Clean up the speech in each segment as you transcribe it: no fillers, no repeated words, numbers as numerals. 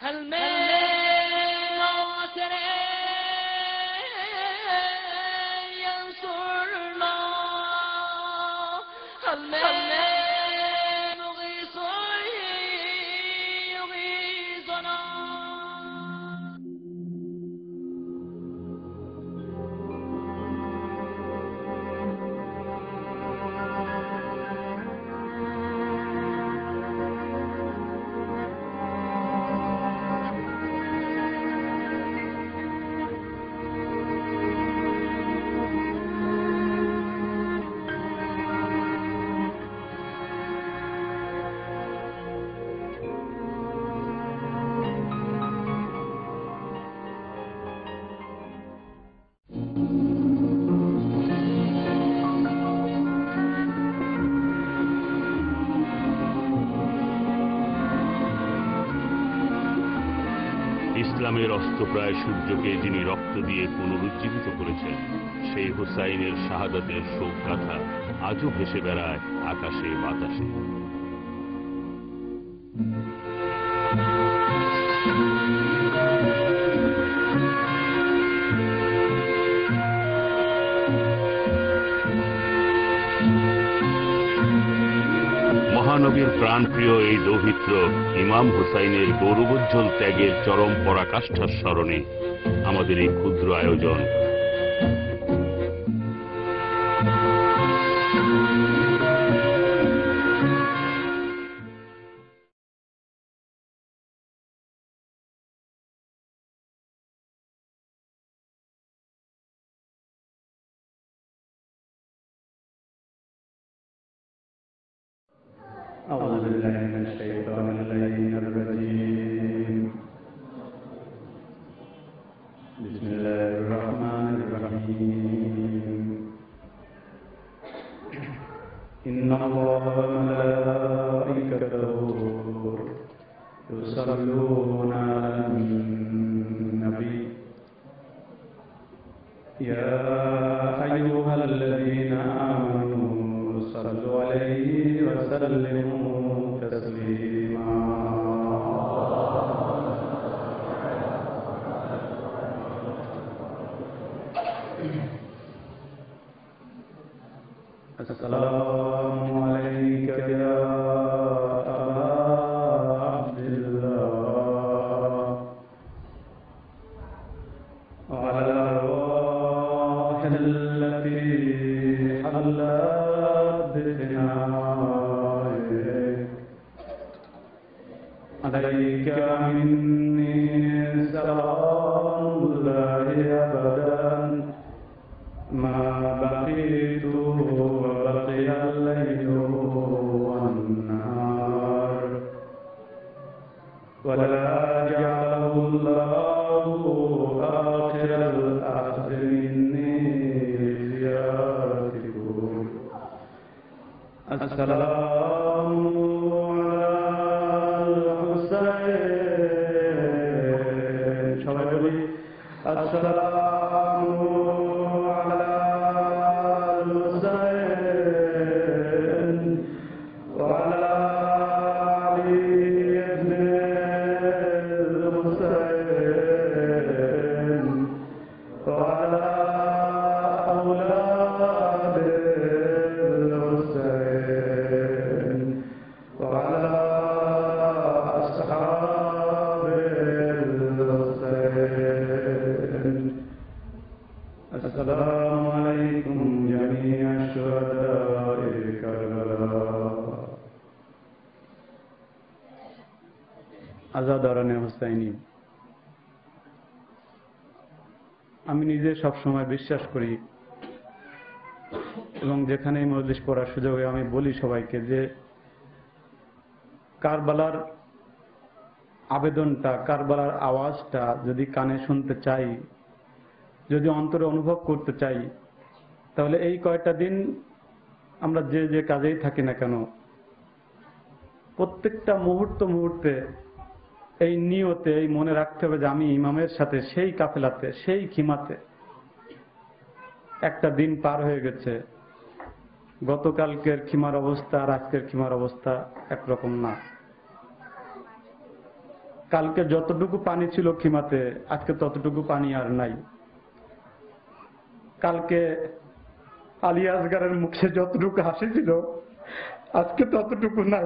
ইসলামের অস্তপ্রায় সূর্যকে যিনি রক্ত দিয়ে পুনরুজ্জীবিত করেছেন, সেই হুসাইনের শাহাদাতের শোক গাথা আজও ভেসে বেড়ায় আকাশে বাতাসে। মহানবীর প্রাণপ্রিয় এই দৌহিত্র ইমাম হুসাইনের গৌরবোজ্জ্বল ত্যাগের চরম পরাকাষ্ঠার স্মরণে আমাদের এই ক্ষুদ্র আয়োজন। أعوذ بالله من الشيطان اللعين الرجيم. بسم الله الرحمن الرحيم. إن الله وملائكته يصلون على النبي يا أيها الذين آمنوا صلوا عليه وسلموا تسليما. السلام عليك يا أبا عبد الله وعلى الأرواح التي حلت بفنائك. عليك مني سلام الله أبدا ما بقيت وبقي الليل والنهار، ولا جعله الله آخر العهد مني زيارتكم. السلام على الحسين. সবাই বলি السلام على الحسين وعلى علي بن الحسين وعلى أولاد الحسين وعلى أصحاب الحسين. السلام عليكم جميع الشهداء كربلاء. আজাদারানে হুসাইনি, আমি নিজে সবসময় বিশ্বাস করি এবং যেখানে মজলিস পড়ার সুযোগে আমি বলি সবাইকে যে কারবালার আবেদনটা, কারবালার আওয়াজটা যদি কানে শুনতে চাই, যদি অন্তরে অনুভব করতে চাই, তাহলে এই কয়টা দিন আমরা যে যে কাজেই থাকি না কেন, প্রত্যেকটা মুহূর্তে এই নিয়তে, এই মনে রাখতে হবে যে আমি ইমামের সাথে সেই কাফেলাতে, সেই খিমাতে। একটা দিন পার হয়ে গেছে, গতকালকের খিমার অবস্থা আর আজকের খিমার অবস্থা একরকম না। কালকে যতটুকু পানি ছিল খিমাতে আজকে ততটুকু পানি আর নাই। কালকে আলী আসগারের মুখে যতটুকু হাসি ছিল আজকে ততটুকু নাই।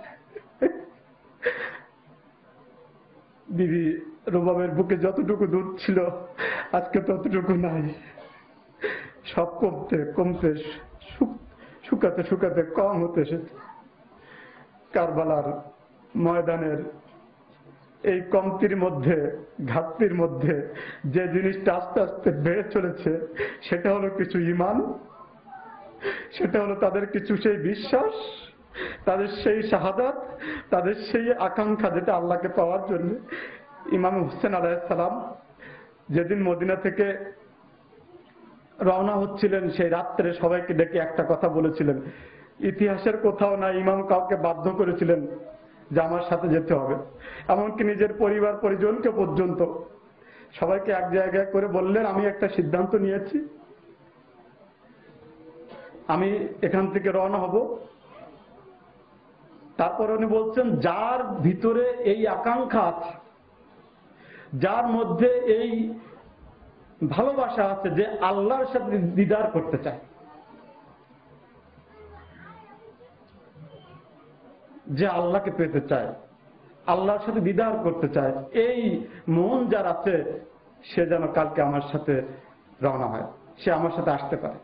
বিবি রুবাবের বুকে যতটুকু দুধ ছিল আজকে ততটুকু নাই। সব কমতে কমতে শুকাতে শুকাতে কম হতে এসেছে। কারবালার ময়দানের এই কমতির মধ্যে, ঘাটতির মধ্যে যে জিনিসটা আস্তে আস্তে বেড়ে চলেছে সেটা হলো কিছু ঈমান, সেটা হলো তাদের কিছু সেই বিশ্বাস, তাদের সেই শাহাদাত, তাদের সেই আকাঙ্ক্ষা যেটা আল্লাহকে পাওয়ার জন্য। ইমাম হোসেন আলাইহিস সালাম যেদিন মদিনা থেকে রওনা হচ্ছিলেন সেই রাত্রে সবাইকে ডেকে একটা কথা বলেছিলেন। ইতিহাসের কোথাও না ইমাম কাউকে বাধ্য করেছিলেন যে আমার সাথে যেতে হবে, এমনকি নিজের পরিবার পরিজনকে পর্যন্ত সবাইকে এক জায়গায় করে বললেন আমি একটা সিদ্ধান্ত নিয়েছি, আমি এখান থেকে রওনা হব। তারপর উনি বলছেন যার ভিতরে এই আকাঙ্ক্ষা আছে, যার মধ্যে এই ভালোবাসা আছে যে আল্লাহর সাথে দিদার করতে চায়, যে আল্লাহকে পেতে চায়, আল্লাহর সাথে দিদার করতে চায়, এই মন যার আছে সে যেন কালকে আমার সাথে রওনা হয়, সে আমার সাথে আসতে পারে।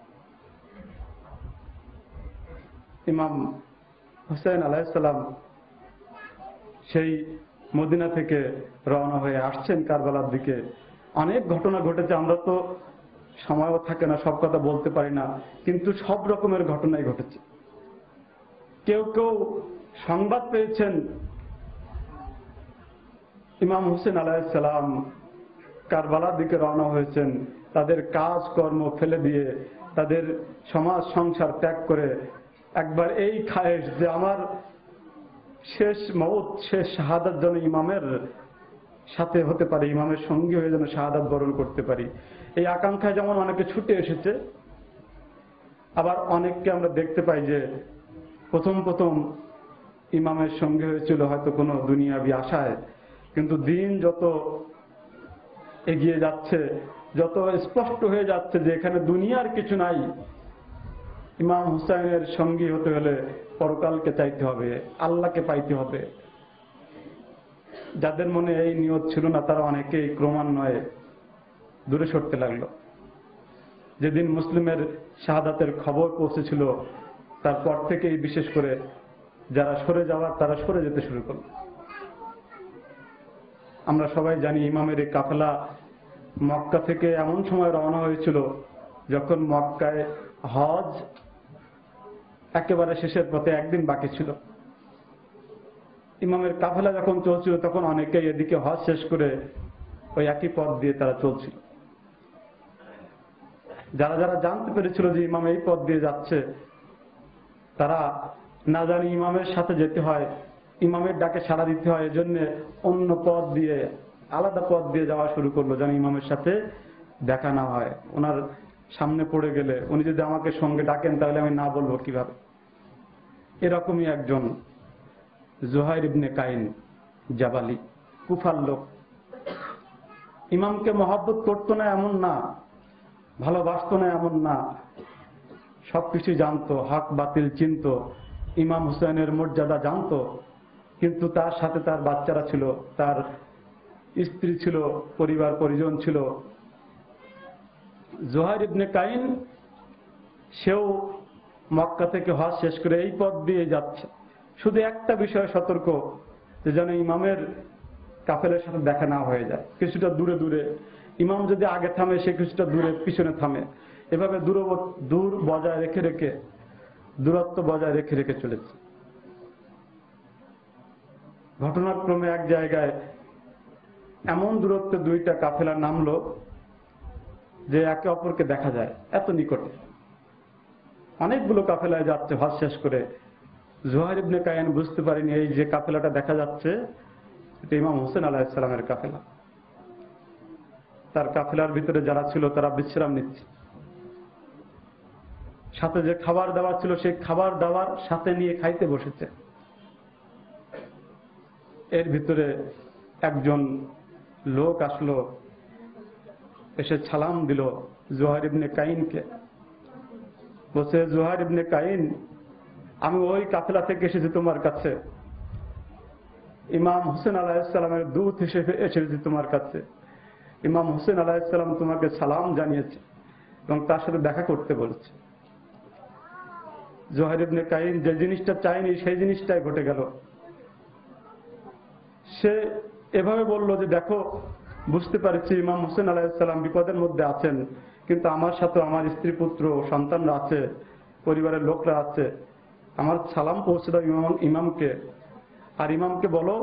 ইমাম হোসেন আলাইহিস সালাম সেই মদিনা থেকে রওনা হয়ে আসছেন কারবালার দিকে। অনেক ঘটনা ঘটেছে, আমরা তো সময়ও থাকে না, সব কথা বলতে পারি না, কিন্তু সব রকমের ঘটনাই ঘটেছে। কেউ কেউ সংবাদ পেয়েছেন ইমাম হোসেন আলাইহিস সালাম কারবালার দিকে রওনা হয়েছেন, তাদের কাজ কর্ম ফেলে দিয়ে, তাদের সমাজ সংসার ত্যাগ করে একবার এই খায়েশ যে আমার শেষ মওত, শেষ শাহাদাত যেন ইমামের সাথে হতে পারে, ইমামের সঙ্গী হয়ে যেন শাহাদাত বরণ করতে পারি, এই আকাঙ্ক্ষায় যেমন অনেকে ছুটে এসেছে। আবার অনেককে আমরা দেখতে পাই যে প্রথম প্রথম ইমামের সঙ্গে হয়েছিল হয়তো কোনো দুনিয়াবি আশায়, কিন্তু দিন যত এগিয়ে যাচ্ছে, যত স্পষ্ট হয়ে যাচ্ছে যে এখানে দুনিয়ার কিছু নাই, ইমাম হুসাইনের সঙ্গী হতে হলে পরকালকে চাইতে হবে, আল্লাহকে পাইতে হবে। যাদের মনে এই নিয়ত ছিল না তারা অনেকেই ক্রমান্বয়ে দূরে সরতে লাগলো। যেদিন মুসলিমের শাহাদাতের খবর পৌঁছেছিল তারপর থেকেই বিশেষ করে যারা সরে যাওয়ার তারা সরে যেতে শুরু করল। আমরা সবাই জানি ইমামের এই কাফেলা মক্কা থেকে এমন সময় রওনা হয়েছিল যখন মক্কায় হজ একেবারে শেষের পথে, একদিন বাকি ছিল। ইমামের কাফেলা যখন চলছিল তখন অনেকেই এদিকে হজ শেষ করে ওই একই পথ দিয়ে তারা চলছিল। যারা যারা জানতে পেরেছিল যে ইমাম এই পথ দিয়ে যাচ্ছে তারা না জানি ইমামের সাথে যেতে হয়, ইমামের ডাকে সাড়া দিতে হয়, এজন্য অন্য পথ দিয়ে, আলাদা পথ দিয়ে যাওয়া শুরু করলো যেন ইমামের সাথে দেখা না হয়। ওনার সামনে পড়ে গেলে উনি যদি আমাকে সঙ্গে ডাকেন তাহলে আমি না বলবো কিভাবে। এরকমই একজন জুহাইর ইবনে কাইন জাবালি, কুফার লোক, ইমামকে মহব্বত করতো না এমন না, ভালোবাসতো না এমন না, সবকিছু জানতো, হক বাতিল চিনতো, ইমাম হুসাইনের মর্যাদা জানতো, কিন্তু তার সাথে তার বাচ্চারা ছিল, তার স্ত্রী ছিল, পরিবার পরিজন ছিল। জুহাইর ইবনে কাইন সেও মক্কা থেকে হজ শেষ করে এই পথ দিয়ে যাচ্ছে। শুধু একটা বিষয়ে সতর্ক যে যেন ইমামের কাফেলার সাথে দেখা না হয়ে যায়, কিছুটা দূরে দূরে। ইমাম যদি আগে থামে সে কিছুটা দূরে পিছনে থামে, এভাবে দূর বজায় রেখে রেখে, দূরত্ব বজায় রেখে রেখে চলেছে। ঘটনাক্রমে এক জায়গায় এমন দূরত্বে দুইটা কাফেলা নামলো যে একে অপরকে দেখা যায় এত নিকটে। অনেকগুলো কাফেলায় যাচ্ছে হজ শেষ করে। জুহাইর ইবনে কাইন বুঝতে পারেনি এই যে কাফেলাটা দেখা যাচ্ছে এটা ইমাম হোসেন আলাইহিস সালামের কাফেলা। তার কাফেলার ভিতরে যারা ছিল তারা বিশ্রাম নিচ্ছে, সাথে যে খাবার দাবার ছিল সেই খাবার দাবার সাথে নিয়ে খাইতে বসেছে। এর ভিতরে একজন লোক আসলো, এসে সালাম দিল জুহাইর ইবনে কাইনকে। বলছে, জুহাইর ইবনে কাইন, আমি ওই কাফেলা থেকে এসেছি তোমার কাছে, ইমাম হোসেন আলাইহিস সালামের দূত হিসেবে এসেছি তোমার কাছে। ইমাম হোসেন আলাইহিস সালাম তোমাকে সালাম জানিয়েছে এবং তার সাথে দেখা করতে বলেছে। জুহাইর ইবনে কাইন যে জিনিসটা চায়নি সেই জিনিসটাই ঘটে গেল। সে এভাবে বলল যে, দেখো, বুঝতে পারছি ইমাম হোসেন আলাইহিস সালাম বিপদের মধ্যে আছেন, কিন্তু আমার সাথে আমার স্ত্রী পুত্র সন্তানরা আছে, পরিবারের লোকরা আছে, আমার সালাম পৌঁছে দাও ইমামকে। আর ইমামকে বলো,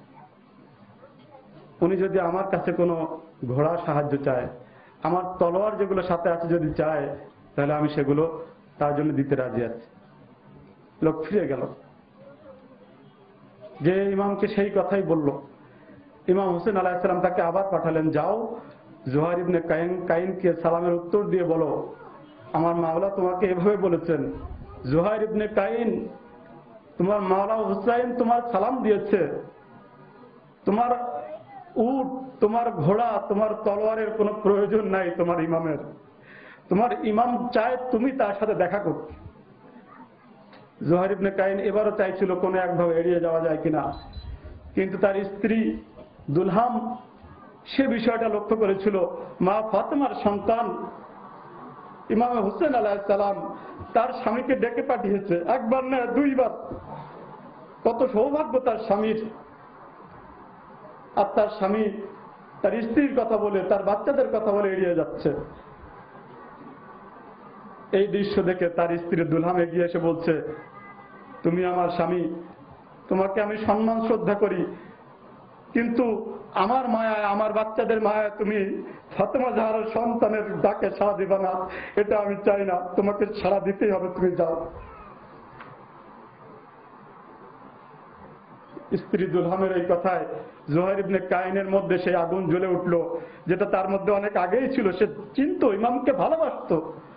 উনি যদি আমার কাছে কোনো ঘোড়া সাহায্য চায়, আমার তলোয়ার যেগুলো সাথে আছে যদি চায়, তাহলে আমি সেগুলো তার জন্য দিতে রাজি আছি। লোক ফিরে গেল। যে ইমামকে সেই কথাই বলল। ইমাম হোসেন আলাইহিস সালাম তাকে আবার পাঠালেন, যাও জুহাইর ইবনে কাইনকে সালামের উত্তর দিয়ে বলো, আমার মাওলা তোমাকে এভাবে বলেছেন, জুহাইর ইবনে কাইন, তোমার মাওলা হুসাইন তোমার সালাম দিয়েছে, তোমার উট, তোমার ঘোড়া, তোমার তলোয়ারের কোনো প্রয়োজন নাই তোমার ইমামের। তোমার ইমাম চায় তুমি তার সাথে দেখা করতে। জুহাইর ইবনে কাইন এবারও চাইছিল কোনো একভাবে এড়িয়ে যাওয়া যায় কিনা, কিন্তু তার স্ত্রী দুলহাম সে বিষয়টা লক্ষ্য করেছিল। মা ফাতেমার সন্তান ইমাম হোসেন আলাইহিস সালাম তার স্বামীকে ডেকে পাঠিয়েছে, একবার না দুইবার। কত সৌভাগ্য তার স্বামীর। আর তার স্বামী তার স্ত্রীর কথা বলে, তার বাচ্চাদের কথা বলে এড়িয়ে যাচ্ছে। এই দৃশ্য দেখে তার স্ত্রী দুলহাম এগিয়ে এসে বলছে, তুমি আমার স্বামী, তোমাকে আমি সম্মান শ্রদ্ধা করি, কিন্তু আমার মায়ায়, আমার বাচ্চাদের মায়ায় তুমি ফাতেমা জাহরার সন্তানের ডাকে সাড়া দিবা না, এটা আমি চাই না, তোমাকে সাড়া দিতেই হবে, তুমি যাও। স্ত্রী দুলহামের এই কথায় জুহাইর ইবনে কাইনের মধ্যে সেই আগুন জ্বলে উঠল, যেটা তার মধ্যে অনেক আগেই ছিল। সে চিন্তা ইমামকে ভালোবাসত।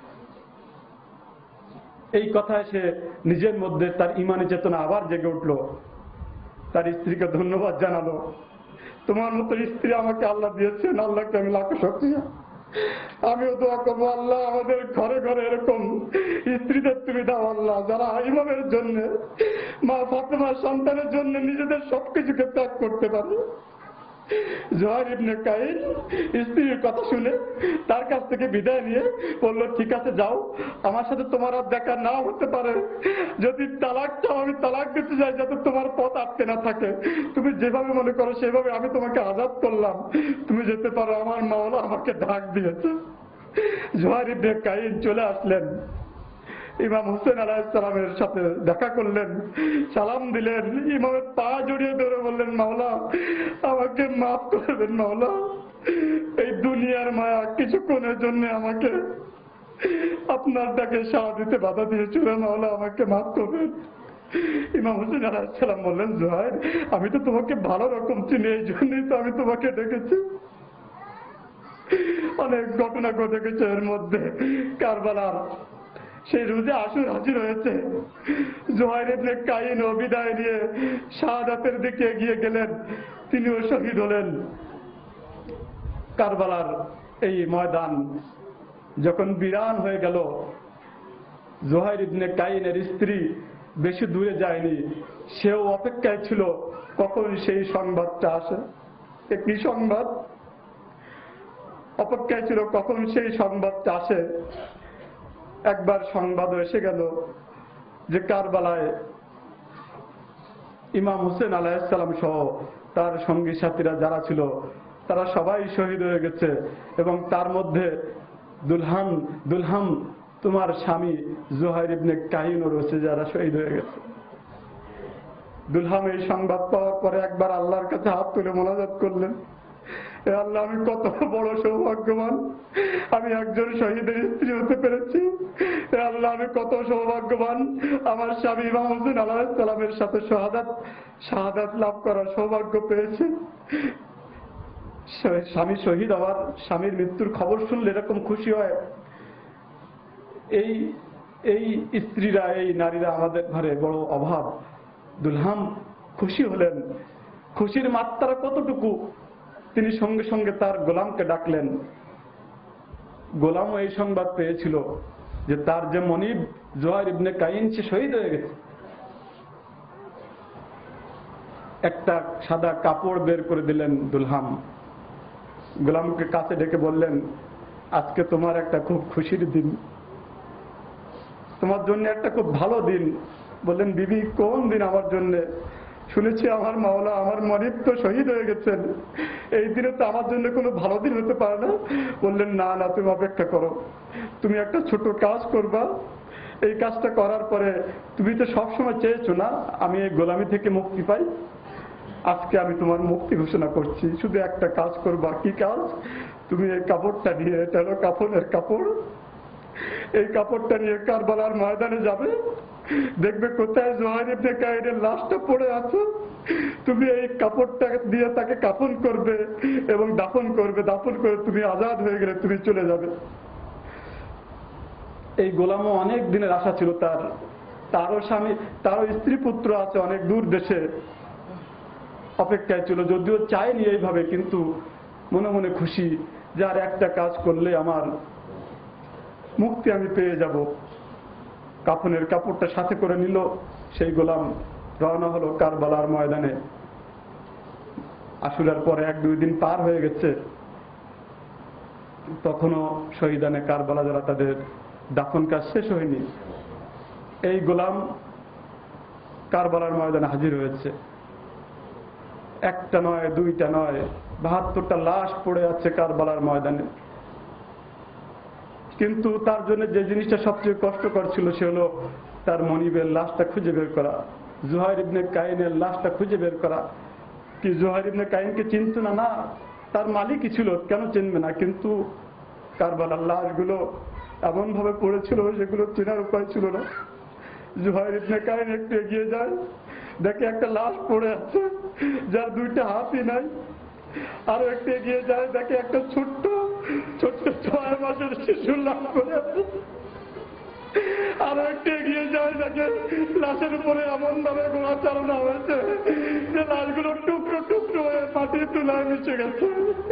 এই কথায় সে নিজের মধ্যে তার ইমানি চেতনা আবার জেগে উঠল। তার স্ত্রীকে ধন্যবাদ জানালো, তোমার মতো স্ত্রী আমাকে আল্লাহ দিয়েছেন, আল্লাহকে আমি লাখো শুকরিয়া। আমিও দোয়া করবো, আল্লাহ আমাদের ঘরে ঘরে এরকম স্ত্রীদের তুমি দাও আল্লাহ, যারা ইমামের জন্য, মা ফাতেমার সন্তানের জন্য নিজেদের সবকিছুকে ত্যাগ করতে পারে। জুহাইর ইবনে কাইন স্ত্রীর কথা শুনে তার কাছ থেকে বিদায় নিয়ে বললো, ঠিক আছে যাও, আমার সাথে তোমার আর দেখা নাও হতে পারে, যদি তালাক চাও আমি তালাক দিতে চাই, যাতে তোমার পথ আটকে না থাকে, তুমি যেভাবে মনে করো সেভাবে আমি তোমাকে আজাদ করলাম, তুমি যেতে পারো, আমার মাওলা আমাকে ডাক দিয়েছে। জুহাইর ইবনে কাইন চলে আসলেন, ইমাম হোসেন আলাইহিস সালামের সাথে দেখা করলেন, সালাম দিলেন, ইমামের পা জড়িয়ে ধরে বললেন, মাওলা আমাকে মাফ করবেন, মাওলা এই দুনিয়ার মায়া কিছুক্ষণের জন্য আমাকে আপনার ডাকে সাড়া দিতে বাধা দিয়েছিল, মাওলা আমাকে মাফ করবেন। ইমাম হোসেন আলাইহিস সালাম বললেন, জুহাইর আমি তো তোমাকে ভালো রকম চিনি, এই জন্যই তো আমি তোমাকে ডেকেছি। অনেক ঘটনা ঘটে গেছে এর মধ্যে। কারবালার সেই রোজে আশুর হাজির হয়েছে। জুহাইর ইবনে কাইন ও বিদায় নিয়ে শাহাদাতের দিকে এগিয়ে গেলেন, তিনিও শহীদ হলেন। কারবালার এই ময়দান যখন বিরান হয়ে গেল, জুহাইর ইবনে কাইনের স্ত্রী বেশি দূরে যায়নি, সেও অপেক্ষায় ছিল কখন সেই সংবাদটা আসে। কি সংবাদ? অপেক্ষায় ছিল কখন সেই সংবাদটা আসে। একবার সংবাদ এসে গেল যে কারবালায় ইমাম হোসেন আলাইহিস সালাম সহ তার সঙ্গী সাথীরা যারা ছিল তারা সবাই শহীদ হয়ে গেছে, এবং তার মধ্যে দুলহাম তোমার স্বামী জুহাইর ইবনে কাইনও রয়েছে, যারা শহীদ হয়ে গেছে। দুলহাম এই সংবাদ পাওয়ার পরে একবার আল্লাহর কাছে হাত তুলে মোনাজাত করলেন, এ আল্লাহ আমি কত বড় সৌভাগ্যবান, আমি একজন শহীদের স্ত্রী হতে পেরেছি। এ আল্লাহ আমি কত সৌভাগ্যবান, আমার স্বামী ইমাম হোসেন আলাইহিস সালামের সাথে শাহাদাত লাভ করার সৌভাগ্য পেয়েছি। স্বামী শহীদ হওয়ার, স্বামীর মৃত্যুর খবর শুনলে এরকম খুশি হয়। এই স্ত্রীরা, এই নারীরা আমাদের ঘরে বড় অভাব। দুলহাম খুশি হলেন খুশির মাত্রা কতটুকু, তিনি সঙ্গে সঙ্গে তার গোলামকে ডাকলেন। গোলামও এই সংবাদ পেয়েছিল যে তার যে মনিব জুহাইর ইবনে কাইন সে শহীদ হয়ে গেছে। একটা সাদা কাপড় বের করে দিলেন দুলহাম, গোলামকে কাছে ডেকে বললেন, আজকে তোমার একটা খুব খুশির দিন, তোমার জন্য একটা খুব ভালো দিন। বললেন, বিবি কোন দিন আমার জন্য? শুনেছি আমার মাওলা আমার মনিব তো শহীদ হয়ে গেছেন, এই দিনে তো আমার জন্য কোনো ভালো দিন হতে পারে না। বললেন, না না, তুমি অপেক্ষা করো, তুমি একটা ছোট কাজ করবা, এই কাজটা করার পরে তুমি তো সবসময় চেয়েছো না আমি এই গোলামি থেকে মুক্তি পাই, আজকে আমি তোমার মুক্তি ঘোষণা করছি, শুধু একটা কাজ করবা। কি কাজ? তুমি এই কাপড়টা নিয়ে, এটা হলো কাফনের কাপড়, এই কাপড়টা নিয়ে কারবালার ময়দানে যাবে, দেখবে কোথায় জুহাইর ইবনে কাইনের লাশটা পড়ে আছে, তুমি এই কাপড়টা দিয়ে তাকে কাফন করবে এবং দাফন করবে, দাফন করে তুমি আজাদ হয়ে গেলে তুমি চলে যাবে। এই গোলামও অনেক দিনের আশা ছিল তার, তারও স্বামী, তারও স্ত্রী পুত্র আছে অনেক দূর দেশে, অপেক্ষায় ছিল, যদিও চায়নি এইভাবে, কিন্তু মনে মনে খুশি যে আর একটা কাজ করলে আমার মুক্তি আমি পেয়ে যাব। কাফনের কাপড়টা সাথে করে নিল, সেই গোলাম রওনা হলো কারবালার ময়দানে। আশুরার পরে 1-2 দিন পার হয়ে গেছে, তখনও শহীদানে কারবালা যারা তাদের দাফন কাজ শেষ হয়নি। এই গোলাম কারবালার ময়দানে হাজির হয়েছে, একটা নয়, দুইটা নয়, 72টা লাশ পড়ে আছে কারবালার ময়দানে। কিন্তু তার জন্য যে জিনিসটা সবচেয়ে কষ্টকর ছিল সে হলো তার মনিবের লাশটা খুঁজে বের করা, জুহাইর ইবনে কাইনের লাশটা খুঁজে বের করা। কি জুহাইর ইবনে কাইনকে চিনত না? না, তার মালিকই ছিল, কেন চিনবে না? কিন্তু কারবালার লাশগুলো এমন ভাবে পড়েছিল সেগুলো চেনার উপায় ছিল না। জুহাইর ইবনে কাইন একটু এগিয়ে যায়, দেখে একটা লাশ পড়ে আছে যার 2টা হাতই নাই। আরো একটু এগিয়ে যায়, দেখে একটা ছোট্ট ছোট্ট 6 মাসের শিশুর লাশ পড়ে আছে। আরো একটু এগিয়ে যায়, দেখে লাশের উপরে এমন ভাবে গোড়া চালানো হয়েছে যে লাশগুলো টুকরো টুকরো হয়ে মাটির তুলায় মিশে গেছে।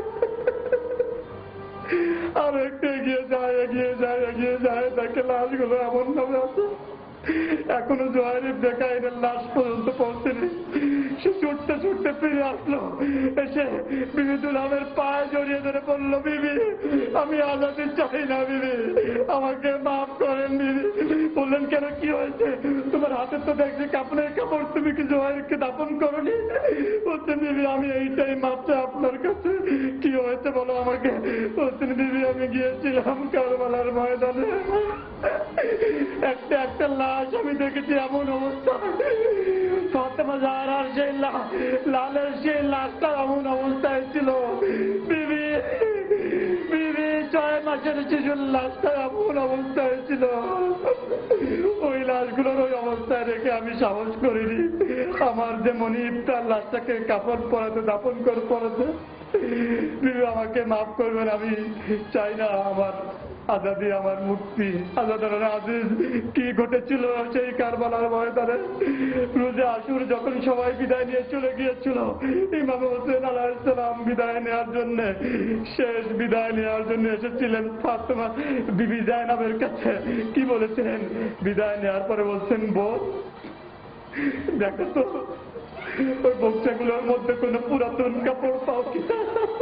আরো একটু এগিয়ে যায়, এগিয়ে যায়, এগিয়ে যায়, দেখে লাশগুলো এমন ভাবে আছে এখনো জুহাইর ইবনে কাইনের লাশ পর্যন্ত পৌঁছেনি। সে ছুটতে ছুটতে ফিরে আসলো, এসে বিবি দুলহামের পায়ে জড়িয়ে ধরে বলল, বিবি আমি আজাদি চাই না, বিবি আমাকে মাফ করেন বিবি। বললেন, কেন, কি হয়েছে? তোমার হাতে তো দেখছি কাপড়ের কাপড়, তুমি কি জুহাইরকে দাফন করনি? বলছেন, বিবি আমি এইটাই মাপ চাই আপনার কাছে, কি হয়েছে বলো আমাকে। বলছেন, বিবি আমি গিয়েছিলাম কারবালার ময়দানে, একটা একটা লাশ আমি দেখেছি এমন অবস্থা, ফাতেমা জাহরার সেই লালের সেই লাশটা এমন অবস্থায় ছিল, বিবি বিবি 6 মাসের শিশুর লাশটা এমন অবস্থায় ছিল, ওই লাশগুলোর ওই অবস্থায় রেখে আমি সাহস করিনি আমার যে মনিব তার লাশটাকে কাপড় পরাতে, দাফন করে পরাতে। বিবি আমাকে মাফ করবেন, আমি চাই না আমার আজাদি, আমার মুক্তি। আজাদার আজিজ, কি ঘটেছিল সেই কারবালার ময়দানে? রোজে আশুর যখন সবাই বিদায় নিয়ে চলে গিয়েছিল, ইমাম হোসেন আলাইহিস সালাম বিদায় নেওয়ার জন্য, শেষ বিদায় নেওয়ার জন্য এসেছিলেন ফাতেমা বিবি জায়নাবের কাছে। কি বলেছেন? বিদায় নেওয়ার পরে বলছেন, বোন দেখো তো ওই বক্সাগুলোর মধ্যে কোন পুরাতন কাপড় পাও কিনা।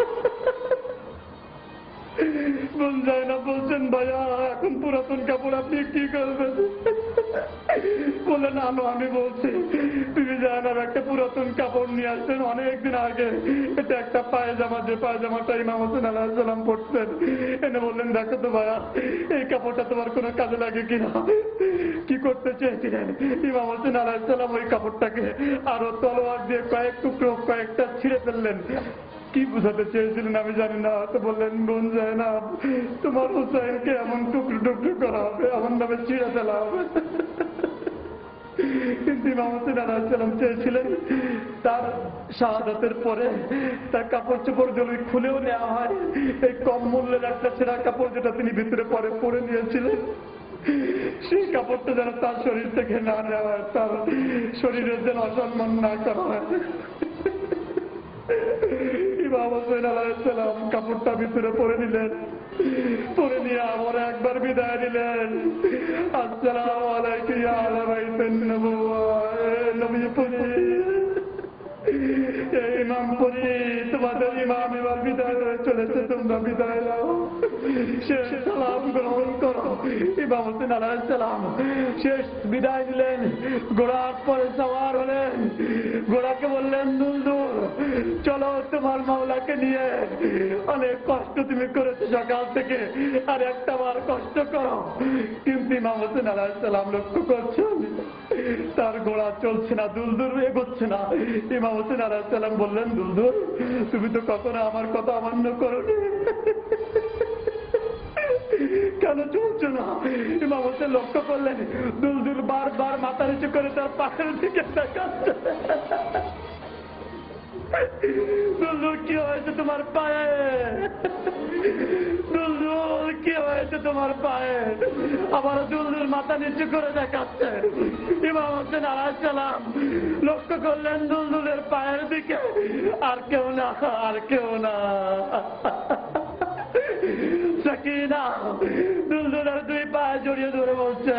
বোন জায়নাব বলছেন, ভাইয়া এখন পুরাতন কাপড় আপনি কি করবেন? বললেন, আনো, আমি বলছি। বিবি জায়নাব একটা পুরাতন কাপড় নিয়ে আসছেন অনেকদিন আগে, এটা একটা পায়জামা, যে পায়জামাটা ইমাম হোসেন আলাইহিস সালাম পরতেন। এনে বললেন, দেখো তো ভাইয়া এই কাপড়টা তোমার কোনো কাজে লাগে কিনা। কি করতে চেয়েছিলেন? ইমাম হোসেন আলাইহিস সালাম ওই কাপড়টাকে আরো তলোয়ার দিয়ে কয়েক টুকরো, কয়েকটা ছিঁড়ে ফেললেন। কি বুঝাতে চেয়েছিলেন আমি জানি না, তো বললেন, বোন জায়নাব তোমার হুসাইনকে এমন টুকরো টুকরো করা হবে, এমন ভাবে ছিঁড়ে ফেলা হবে। কিন্তু ইমাম হোসেন আলাইহিস সালাম চেয়েছিলেন তার শাহাদাতের পরে তার কাপড় চোপড় যদি খুলেও নেওয়া হয়, এই কম মূল্যের একটা ছেঁড়া কাপড় যেটা তিনি ভিতরে পরে পরে নিয়েছিলেন, সেই কাপড়টা যেন তার শরীর থেকে না নেওয়া হয়, তার শরীরের যেন অসম্মান না করা হয়। ইমাম হোসেন আলাইহিস সালাম কাপড়টা ভিতরে পরে নিলেন, পরে নিয়ে আবার একবার বিদায় দিলেন। আসসালামু আলাইকুম ইয়া আহলা বাইতিন নবুওয়া, নবী পরি ইমাম পরি, তোমাদের ইমাম এবার বিদায় হয়ে চলেছে, তোমরা বিদায় নাও, শেষ সালাম গ্রহণ করো। ইমাম হোসেন আলাইহিস সালাম শেষ বিদায় দিলেন, ঘোড়ার পরে সওয়ার হলেন, ঘোড়াকে বললেন দুলদুল চলো তোমার মাওলাকে নিয়ে, অনেক কষ্ট তুমি করেছো সকাল থেকে, আর একটা বার কষ্ট করো। কিন্তু ইমাম হোসেন আলাইহিস সালাম লক্ষ্য করছেন তার ঘোড়া চলছে না, দুলদুল এগোচ্ছে না। ইমাম হোসেন আলাইহিস সালাম বললেন দুলদুল তুমি তো কখনো আমার কথা অমান্য করোনি, কেন চলছো না? ইমাম হোসেন লক্ষ্য করলেন দুলদুল বারবার মাথা নিচু করে তার পায়ের দিকে তাকাচ্ছে। দুলদুল কি হয়েছে তোমার পায়ে? দুলদুল কি হয়েছে তোমার পায়ে? আবার দুলদুল মাথা নিচু করে দেখাচ্ছে। ইমাম হোসেন আলাইহিস সালাম লক্ষ্য করলেন দুলদুলের পায়ের দিকে, আর কেউ না, আর কেউ না, সাকিনা দুলদুলের দুই পায়ে জড়িয়ে ধরে বলছে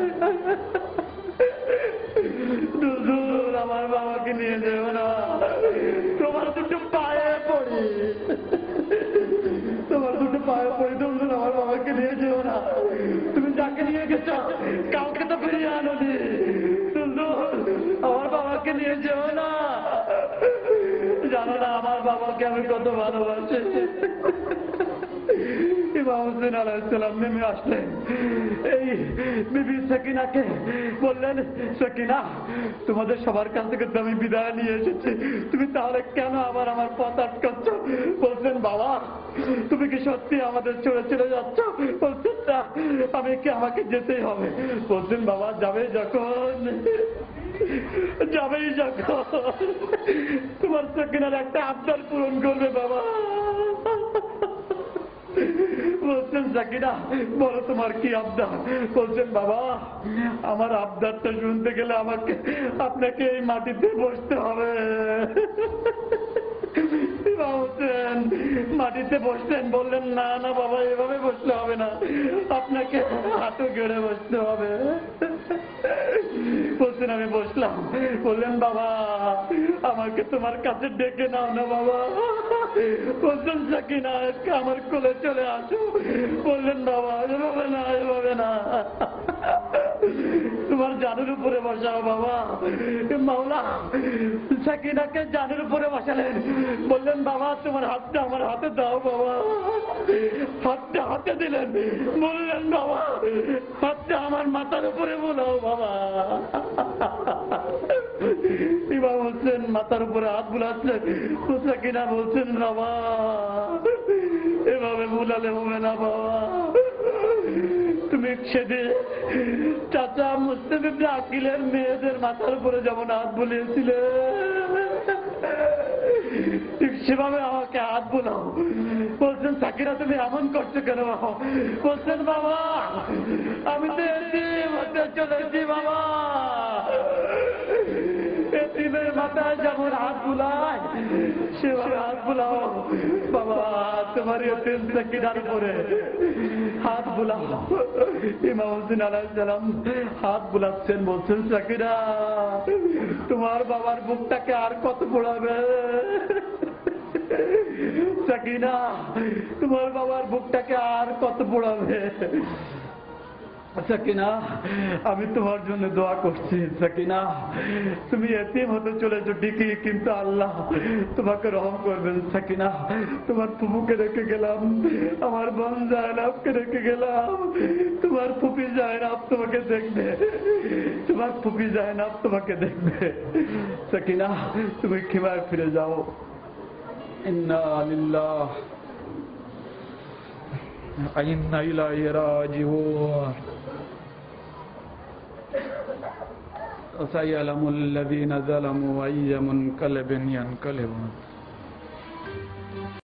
দুলদুল আমার বাবাকে নিয়ে যেও না, তোমার দুটো পায়ে পড়ি, তোমার দুটো পায়ে পড়ি, দুলদুল আমার বাবাকে নিয়ে যেও না, তুমি যাকে নিয়ে গেছ কাউকে তো ফিরিয়ে আনোনি, দুলদুল আমার বাবাকে নিয়ে যেও না, জানো না আমার বাবাকে আমি কত ভালোবাসি। ইমাম হোসেন আলাইহিস সালাম নেমে আসলেন, এই বিবি সাকিনাকে বললেন সাকিনা তোমাদের সবার কাছ থেকে তো আমি বিদায় নিয়ে এসেছি, তুমি তাহলে কেন আবার আমার পথ আটকাচ্ছ? বলছেন বাবা তুমি কি সত্যি আমাদের ছেড়ে চলে যাচ্ছ? বলছেন না, আমাকে যেতেই হবে। বলছেন বাবা যাবে যখন, যাবেই যখন তোমার সাকিনার একটা আবদার পূরণ করবে বাবা। বলছেন সাকিনা বলো তোমার কি আবদার? বলছেন বাবা আমার আবদারটা শুনতে গেলে আপনাকে এই মাটিতে বসতে হবে। হোসেন মাটিতে বসলেন, বললেন না না বাবা এভাবে বসলে হবে না, আপনাকে হাঁটু গেড়ে বসতে হবে। বলছেন আমি বসলাম। বললেন বাবা আমাকে তোমার কাছে ডেকে নাও না বাবা। বলছেন সাকিনা আমার কোলে চলে আসো। বললেন বাবা এভাবে না, এভাবে না, তোমার জানের উপরে বসাও বাবা। মাওলা সাকিনাকে জানের উপরে বসালেন। বললেন বাবা তোমার হাতটা আমার হাতে দাও বাবা। হাতটা হাতে দিলেন। বললেন বাবা হাতটা আমার মাথার উপরে বোলাও বাবা। ইমাম হোসেন মাথার উপরে হাত বুলাচ্ছেন। সাকিনা বলছেন বাবা এভাবে বুলালে হবে না বাবা, তুমি সেদিন চাচা মুসলিম ইবনে আকিলের মেয়েদের মাথার উপরে যেমন হাত বুলিয়েছিলে ঠিক সেভাবে আমাকে হাত বুলাও। বলছেন সাকিরা তুমি এমন করছো কেন বাবা? বলছেন বাবা আমি তো এতিম হতে চলেছি বাবা, এতিমের মাথায় যেমন হাত বুলায় সেভাবে হাত বুলাও বাবা। তোমার এতিম সাকিরার উপরে হাত বুলাও। ইমাম হোসেন আলাইহিস সালাম হাত বুলাচ্ছেন। বলছেন সাকিরা তোমার বাবার বুকটাকে আর কত পোড়াবে? সাকিনা তোমার বাবার বুকটাকে আর কত পোড়াবে? সাকিনা আমি তোমার জন্য দোয়া করছি। সাকিনা তুমি এতিম হতে চলেছো ঠিকই, কিন্তু আল্লাহ তোমাকে রহম করবেন। সাকিনা তোমার ফুফুকে রেখে গেলাম, আমার বোন জায়নাবকে রেখে গেলাম, তোমার ফুফি জায়নাব তোমাকে দেখবে, তোমার ফুফি জায়নাব তোমাকে দেখবে। সাকিনা তুমি খিমায় ফিরে যাও। ইন্না লিল্লাহ ওয়া ইন্না ইলাইহি রাজিউন। وسيعلم الذين ظلموا أي منقلب ينقلبون